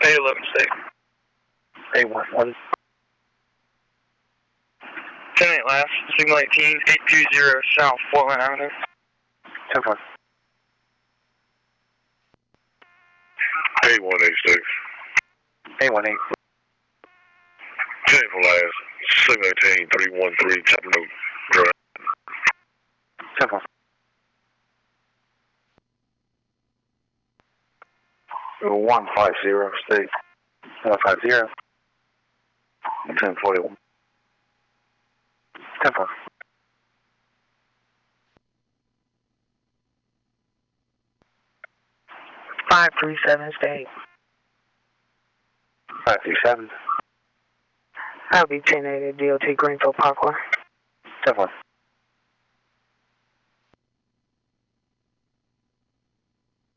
A11 state. A11. 10-8 last, signal 18, 820 South Portland Avenue. 10-4. A186. A18. 10 for last, signal 18, 313 Chapman Drive. 10-4. 150 state. 150. 1041. 10-4. 537 state. 537. I'll be 10-8 at DOT Greenfield Parkway. 10-4.